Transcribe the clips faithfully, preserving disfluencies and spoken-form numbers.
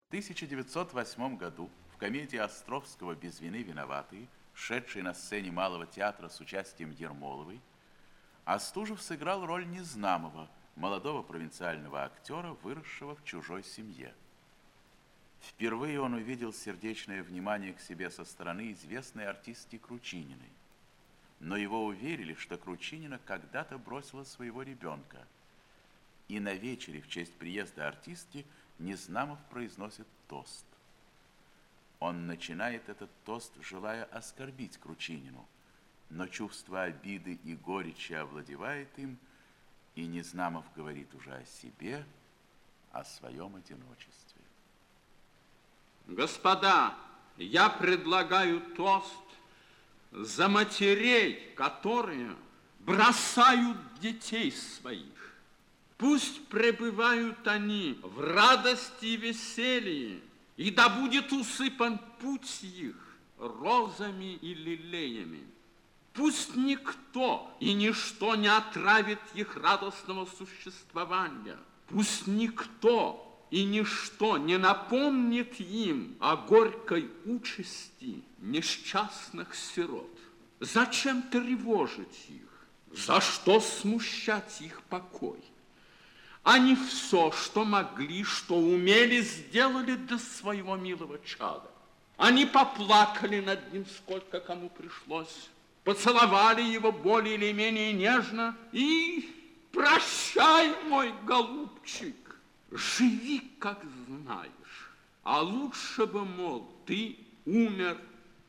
В тысяча девятьсот восьмом году в комедии Островского «Без вины виноватые», шедшей на сцене Малого театра с участием Ермоловой, Остужев сыграл роль Незнамова, молодого провинциального актера, выросшего в чужой семье. Впервые он увидел сердечное внимание к себе со стороны известной артистки Кручининой. Но его уверили, что Кручинина когда-то бросила своего ребенка. И на вечере в честь приезда артистки Незнамов произносит тост. Он начинает этот тост, желая оскорбить Кручинину, но чувство обиды и горечи овладевает им, и Незнамов говорит уже о себе, о своем одиночестве. Господа, я предлагаю тост за матерей, которые бросают детей своих. Пусть пребывают они в радости и веселье, и да будет усыпан путь их розами и лилеями. Пусть никто и ничто не отравит их радостного существования. Пусть никто и ничто не напомнит им о горькой участи несчастных сирот. Зачем тревожить их? За что смущать их покой? Они все, что могли, что умели, сделали для своего милого чада. Они поплакали над ним, сколько кому пришлось, поцеловали его более или менее нежно и прощай, мой голубчик, живи, как знаешь, а лучше бы, мол, ты умер.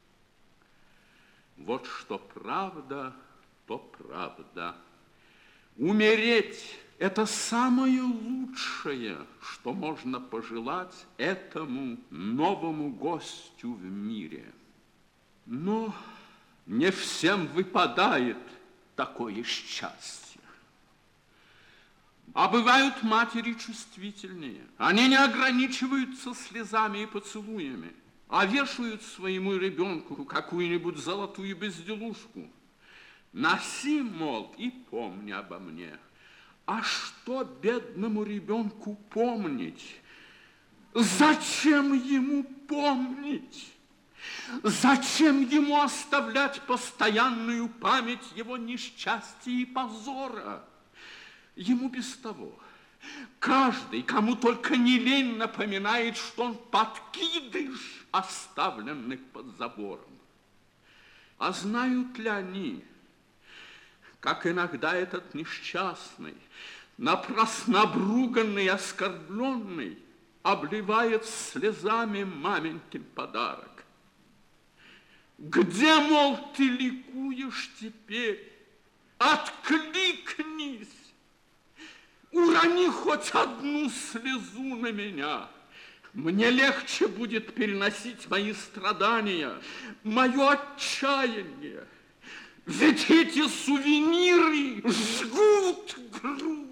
Вот что правда, то правда. Умереть – это самое лучшее, что можно пожелать этому новому гостю в мире. Но не всем выпадает такое счастье. А бывают матери чувствительнее. Они не ограничиваются слезами и поцелуями, а вешают своему ребенку какую-нибудь золотую безделушку. Носи, мол, и помни обо мне. А что бедному ребенку помнить? Зачем ему помнить? Зачем ему оставлять постоянную память его несчастья и позора? Ему без того. Каждый, кому только не лень, напоминает, что он подкидыш, оставленный под забором. А знают ли они, как иногда этот несчастный, напрасно обруганный и оскорбленный, обливает слезами маменькин подарок? Где, мол, ты ликуешь теперь? Откликнись! Урони хоть одну слезу на меня. Мне легче будет переносить мои страдания, мое отчаяние. Ведь эти сувениры жгут грудь.